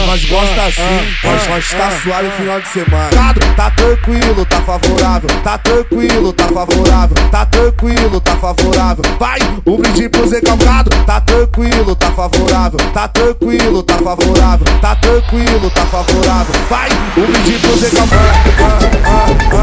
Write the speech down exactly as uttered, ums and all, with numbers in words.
nós gosta assim, nós, nós tá suave no final de semana. Tá tranquilo, tá favorável, tá tranquilo, tá favorável, tá tranquilo, tá favorável. Vai, um brinde pro Zé Calcado. Tá tranquilo, tá favorável, tá tranquilo, tá favorável, tá tranquilo, tá favorável. Vai, um brinde pro Zé Calcado.